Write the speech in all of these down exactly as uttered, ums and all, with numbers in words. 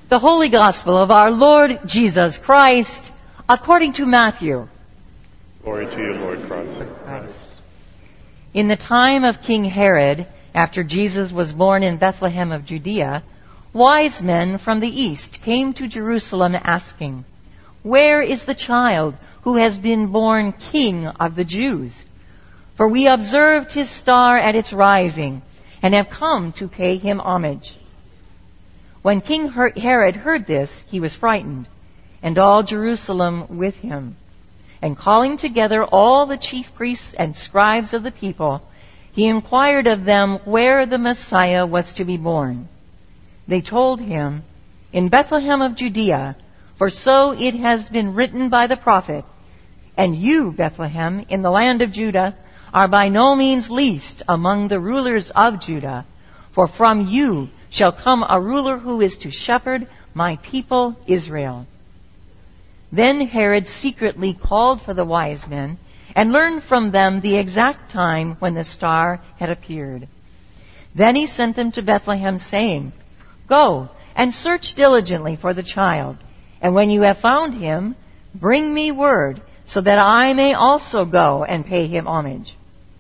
The Holy Gospel of our Lord Jesus Christ, according to Matthew. Glory to you, Lord Christ. Christ. In the time of King Herod, after Jesus was born in Bethlehem of Judea, wise men from the east came to Jerusalem asking, "Where is the child who has been born King of the Jews? For we observed his star at its rising and have come to pay him homage." When King Herod heard this, he was frightened, and all Jerusalem with him. And calling together all the chief priests and scribes of the people, he inquired of them where the Messiah was to be born. They told him, "In Bethlehem of Judea, for so it has been written by the prophet, and you, Bethlehem, in the land of Judah, are by no means least among the rulers of Judah, for from you shall come a ruler who is to shepherd my people Israel." Then Herod secretly called for the wise men and learned from them the exact time when the star had appeared. Then he sent them to Bethlehem, saying, "Go and search diligently for the child, and when you have found him, bring me word, so that I may also go and pay him homage."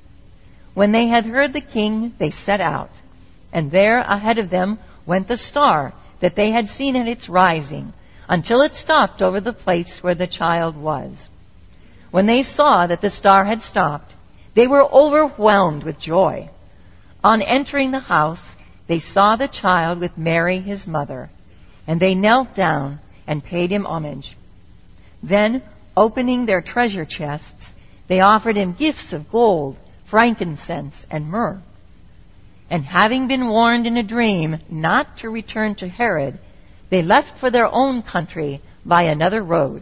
When they had heard the king, they set out. And there ahead of them went the star that they had seen at its rising, until it stopped over the place where the child was. When they saw that the star had stopped, they were overwhelmed with joy. On entering the house, they saw the child with Mary his mother, and they knelt down and paid him homage. Then, opening their treasure chests, they offered him gifts of gold, frankincense, and myrrh. And having been warned in a dream not to return to Herod, they left for their own country by another road.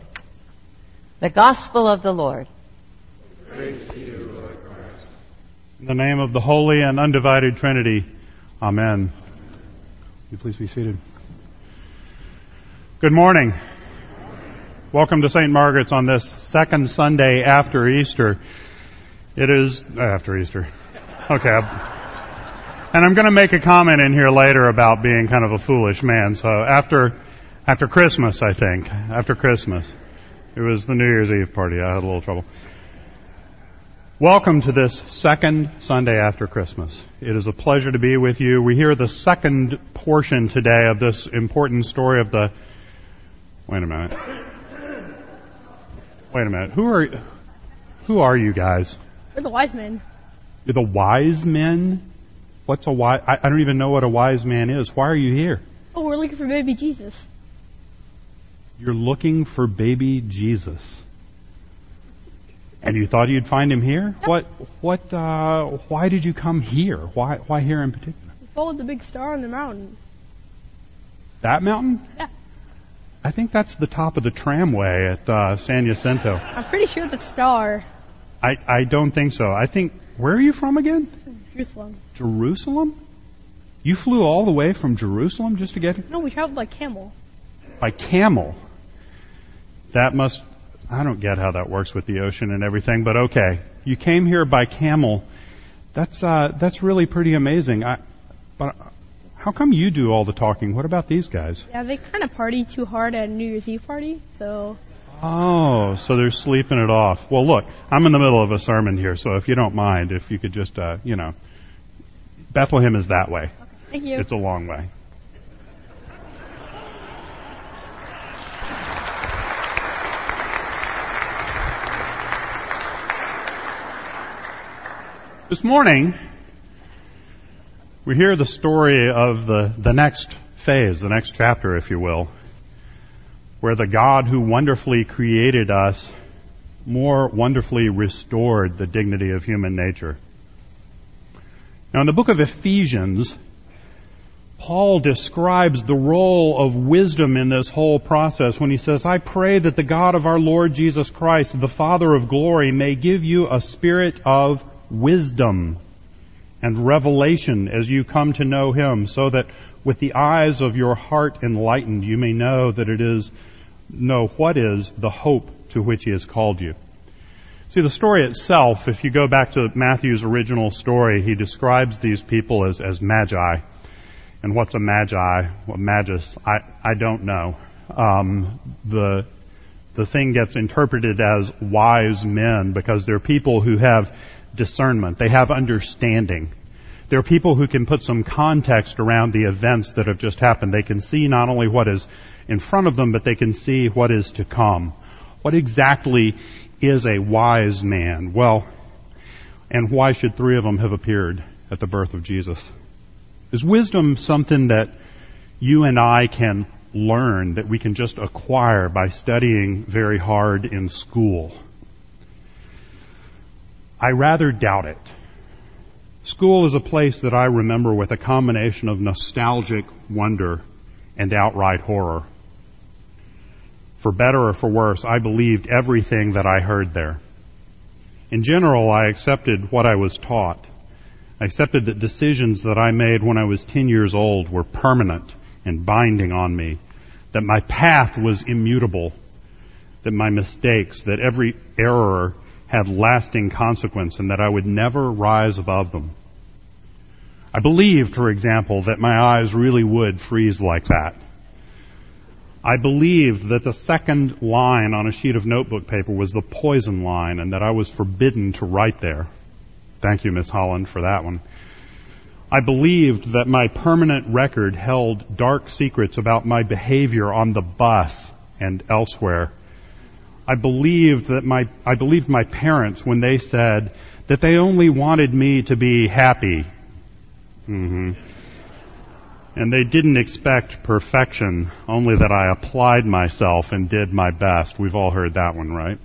The Gospel of the Lord. Praise to you, Lord Christ. In the name of the Holy and Undivided Trinity, Amen. Will you please be seated? Good morning. Welcome to Saint Margaret's on this second Sunday after Easter. It is after Easter. Okay. And I'm going to make a comment in here later about being kind of a foolish man. So after after Christmas, I think. After Christmas. It was the New Year's Eve party. I had a little trouble. Welcome to this second Sunday after Christmas. It is a pleasure to be with you. We hear the second portion today of this important story of the... Wait a minute. Wait a minute. Who are, who are you guys? We're the wise men. You're the wise men? What's a wise... I, I don't even know what a wise man is. Why are you here? Oh, we're looking for baby Jesus. You're looking for baby Jesus. And you thought you'd find him here? Yep. What, what, uh, why did you come here? Why, why here in particular? We followed the big star on the mountain. That mountain? Yeah. I think that's the top of the tramway at, uh, San Jacinto. I'm pretty sure that's star. I, I don't think so. I think, where are you from again? Jerusalem. Jerusalem? You flew all the way from Jerusalem just to get here? No, we traveled by camel. By camel? That must... I don't get how that works with the ocean and everything, but okay. You came here by camel. That's uh, that's really pretty amazing. I, but how come you do all the talking? What about these guys? Yeah, they kind of party too hard at a New Year's Eve party, so... Oh, so they're sleeping it off. Well, look, I'm in the middle of a sermon here, so if you don't mind, if you could just, uh, you know, Bethlehem is that way. Okay, thank you. It's a long way. This morning, we hear the story of the, the next phase, the next chapter, if you will, where the God who wonderfully created us more wonderfully restored the dignity of human nature. Now, in the book of Ephesians, Paul describes the role of wisdom in this whole process when he says, "I pray that the God of our Lord Jesus Christ, the Father of glory, may give you a spirit of wisdom and revelation as you come to know Him, so that with the eyes of your heart enlightened, you may know that it is, know what is the hope to which He has called you." See, the story itself, if you go back to Matthew's original story, he describes these people as, as magi. And what's a magi? Well, magus, I, I don't know. Um, the the thing gets interpreted as wise men because they're people who have discernment. They have understanding. They're people who can put some context around the events that have just happened. They can see not only what is in front of them, but they can see what is to come. What exactly is a wise man? Well, and why should three of them have appeared at the birth of Jesus? Is wisdom something that you and I can learn, that we can just acquire by studying very hard in school? I rather doubt it. School is a place that I remember with a combination of nostalgic wonder and outright horror. For better or for worse, I believed everything that I heard there. In general, I accepted what I was taught. I accepted that decisions that I made when I was ten years old were permanent and binding on me, that my path was immutable, that my mistakes, that every error had lasting consequence, and that I would never rise above them. I believed, for example, that my eyes really would freeze like that. I believed that the second line on a sheet of notebook paper was the poison line, and that I was forbidden to write there. Thank you, Miss Holland, for that one. I believed that my permanent record held dark secrets about my behavior on the bus and elsewhere. I believed that my, I believed my parents when they said that they only wanted me to be happy. Mm-hmm. And they didn't expect perfection, only that I applied myself and did my best. We've all heard that one, right?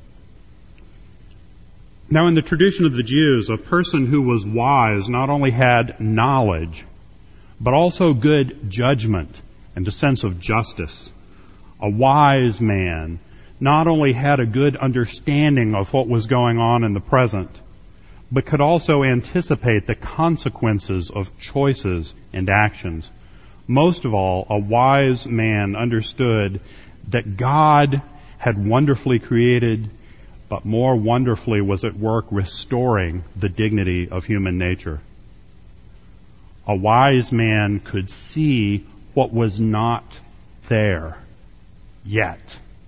Now, in the tradition of the Jews, a person who was wise not only had knowledge, but also good judgment and a sense of justice. A wise man not only had a good understanding of what was going on in the present, but could also anticipate the consequences of choices and actions. Most of all, a wise man understood that God had wonderfully created, but more wonderfully was at work restoring the dignity of human nature. A wise man could see what was not there yet.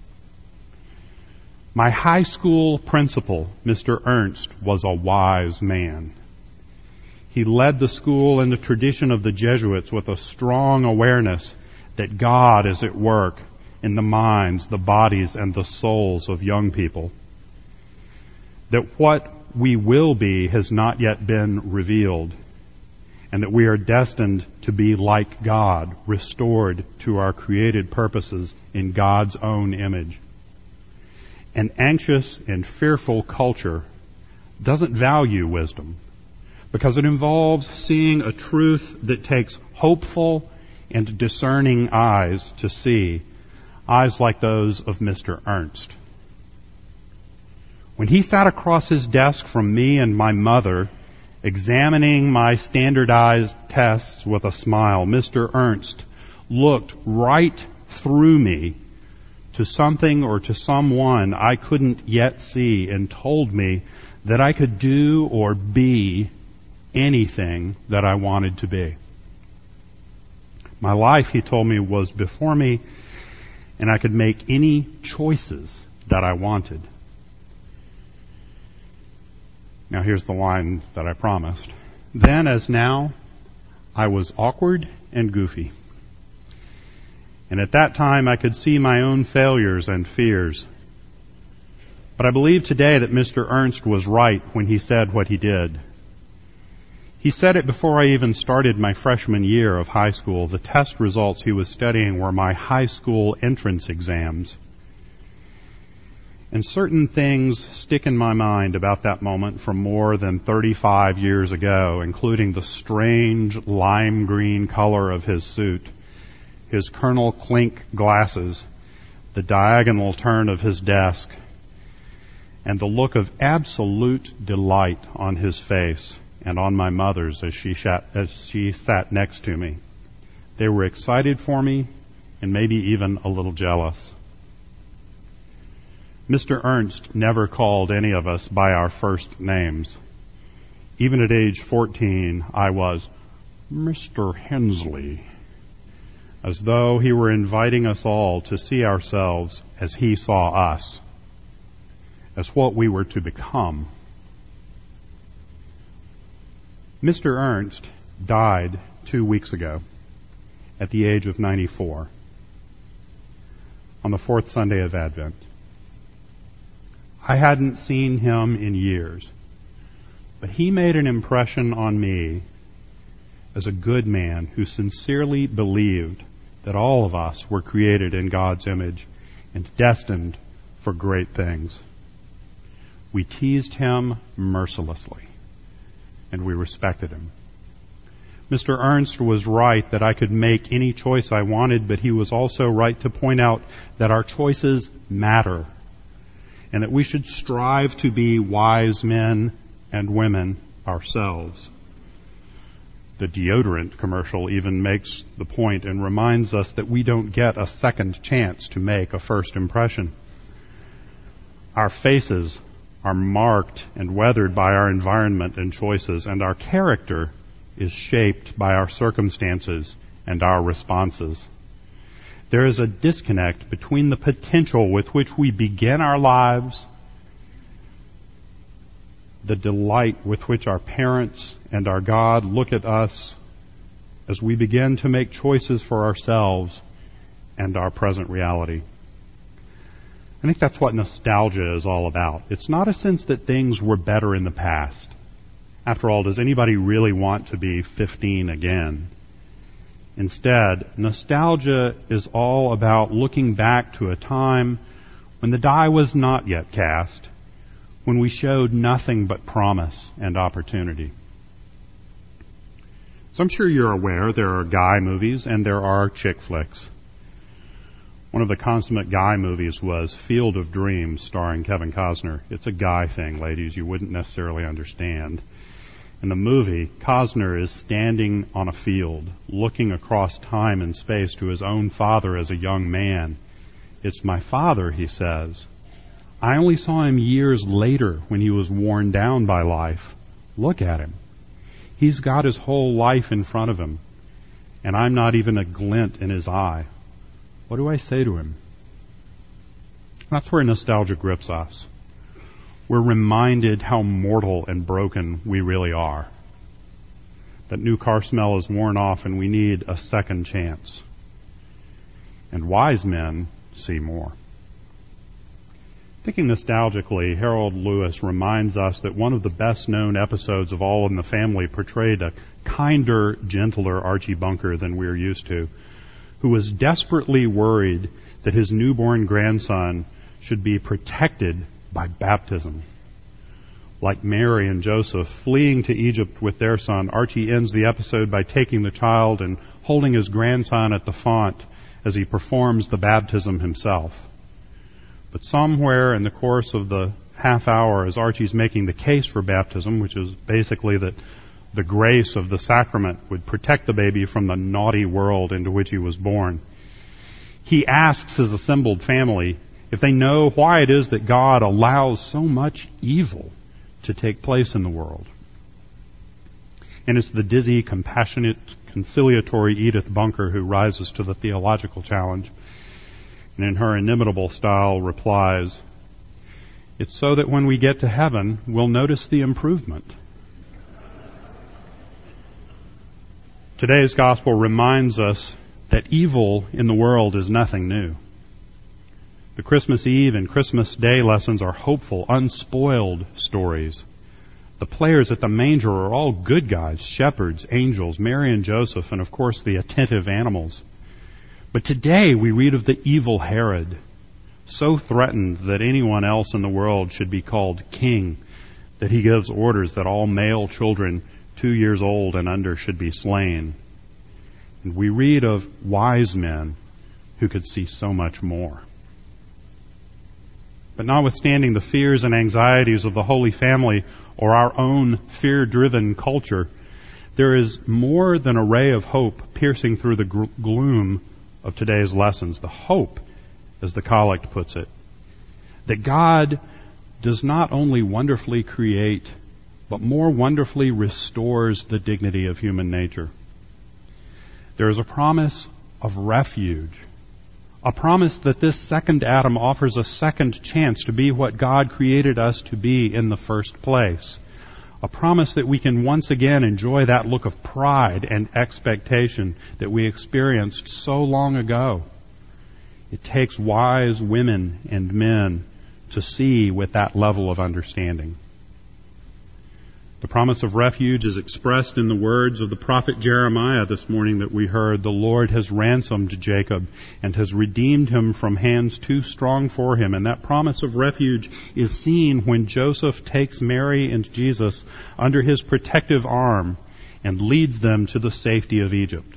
My high school principal, Mister Ernst, was a wise man. He led the school in the tradition of the Jesuits with a strong awareness that God is at work in the minds, the bodies, and the souls of young people. That what we will be has not yet been revealed, and that we are destined to be like God, restored to our created purposes in God's own image. An anxious and fearful culture doesn't value wisdom because it involves seeing a truth that takes hopeful and discerning eyes to see, eyes like those of Mister Ernst. When he sat across his desk from me and my mother, examining my standardized tests with a smile, Mister Ernst looked right through me to something or to someone I couldn't yet see and told me that I could do or be anything that I wanted to be. My life, he told me, was before me, and I could make any choices that I wanted. Now here's the line that I promised. Then as now, I was awkward and goofy. And at that time, I could see my own failures and fears. But I believe today that Mister Ernst was right when he said what he did. He said it before I even started my freshman year of high school. The test results he was studying were my high school entrance exams. And certain things stick in my mind about that moment from more than thirty-five years ago, including the strange lime green color of his suit, his Colonel Klink glasses, the diagonal turn of his desk, and the look of absolute delight on his face and on my mother's as she sat, as she sat next to me. They were excited for me and maybe even a little jealous. Mister Ernst never called any of us by our first names. Even at age fourteen, I was Mister Hensley, as though he were inviting us all to see ourselves as he saw us, as what we were to become. Mister Ernst died two weeks ago at the age of ninety-four on the fourth Sunday of Advent. I hadn't seen him in years, but he made an impression on me as a good man who sincerely believed that all of us were created in God's image and destined for great things. We teased him mercilessly, and we respected him. Mister Ernst was right that I could make any choice I wanted, but he was also right to point out that our choices matter, and that we should strive to be wise men and women ourselves. The deodorant commercial even makes the point and reminds us that we don't get a second chance to make a first impression. Our faces are marked and weathered by our environment and choices, and our character is shaped by our circumstances and our responses. There is a disconnect between the potential with which we begin our lives, the delight with which our parents and our God look at us as we begin to make choices for ourselves, and our present reality. I think that's what nostalgia is all about. It's not a sense that things were better in the past. After all, does anybody really want to be fifteen again? Instead, nostalgia is all about looking back to a time when the die was not yet cast, when we showed nothing but promise and opportunity. So I'm sure you're aware there are guy movies and there are chick flicks. One of the consummate guy movies was Field of Dreams, starring Kevin Costner. It's a guy thing, ladies, you wouldn't necessarily understand. In the movie, Costner is standing on a field, looking across time and space to his own father as a young man. "It's my father," he says. "I only saw him years later when he was worn down by life. Look at him. He's got his whole life in front of him, and I'm not even a glint in his eye. What do I say to him?" That's where nostalgia grips us. We're reminded how mortal and broken we really are. That new car smell is worn off and we need a second chance. And wise men see more. Thinking nostalgically, Harold Lewis reminds us that one of the best-known episodes of All in the Family portrayed a kinder, gentler Archie Bunker than we're used to, who was desperately worried that his newborn grandson should be protected by baptism. Like Mary and Joseph fleeing to Egypt with their son, Archie ends the episode by taking the child and holding his grandson at the font as he performs the baptism himself. But somewhere in the course of the half hour, as Archie's making the case for baptism, which is basically that the grace of the sacrament would protect the baby from the naughty world into which he was born, he asks his assembled family if they know why it is that God allows so much evil to take place in the world. And it's the dizzy, compassionate, conciliatory Edith Bunker who rises to the theological challenge, and in her inimitable style replies, "It's so that when we get to heaven, we'll notice the improvement." Today's gospel reminds us that evil in the world is nothing new. The Christmas Eve and Christmas Day lessons are hopeful, unspoiled stories. The players at the manger are all good guys, shepherds, angels, Mary and Joseph, and of course the attentive animals. But today we read of the evil Herod, so threatened that anyone else in the world should be called king, that he gives orders that all male children two years old and under should be slain. And we read of wise men who could see so much more. But notwithstanding the fears and anxieties of the Holy Family or our own fear-driven culture, there is more than a ray of hope piercing through the gr- gloom of today's lessons. The hope, as the collect puts it, that God does not only wonderfully create, but more wonderfully restores the dignity of human nature. there is a promise of refuge. A promise that this second Adam offers a second chance to be what God created us to be in the first place. A promise that we can once again enjoy that look of pride and expectation that we experienced so long ago. It takes wise women and men to see with that level of understanding. The promise of refuge is expressed in the words of the prophet Jeremiah this morning that we heard. The Lord has ransomed Jacob and has redeemed him from hands too strong for him. And that promise of refuge is seen when Joseph takes Mary and Jesus under his protective arm and leads them to the safety of Egypt.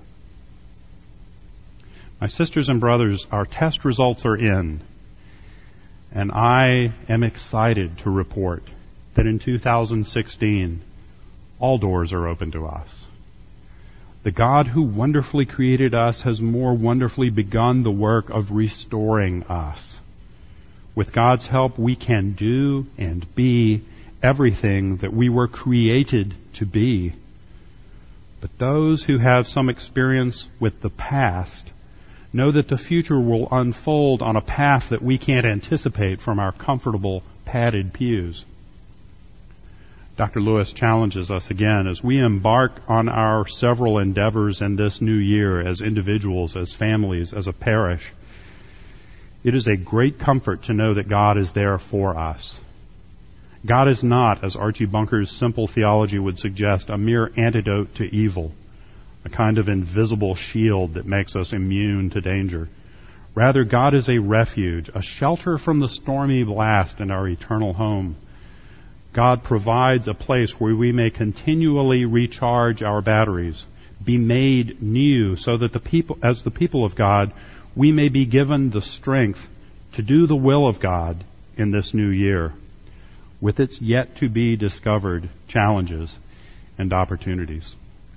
My sisters and brothers, our test results are in, and I am excited to report that in two thousand sixteen, all doors are open to us. The God who wonderfully created us has more wonderfully begun the work of restoring us. With God's help, we can do and be everything that we were created to be. But those who have some experience with the past know that the future will unfold on a path that we can't anticipate from our comfortable, padded pews. Doctor Lewis challenges us again as we embark on our several endeavors in this new year as individuals, as families, as a parish. It is a great comfort to know that God is there for us. God is not, as Archie Bunker's simple theology would suggest, a mere antidote to evil, a kind of invisible shield that makes us immune to danger. Rather, God is a refuge, a shelter from the stormy blast in our eternal home. God provides a place where we may continually recharge our batteries, be made new, so that the people, as the people of God, we may be given the strength to do the will of God in this new year, with its yet to be discovered challenges and opportunities.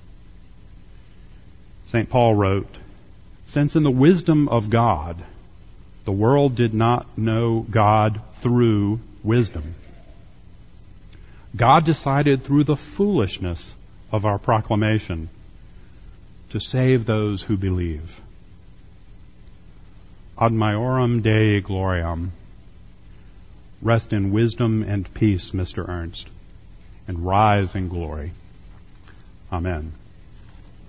Saint Paul wrote, "Since in the wisdom of God, the world did not know God through wisdom, God decided through the foolishness of our proclamation to save those who believe. Ad maiorem Dei gloriam." Rest in wisdom and peace, Mister Ernst, and rise in glory. Amen.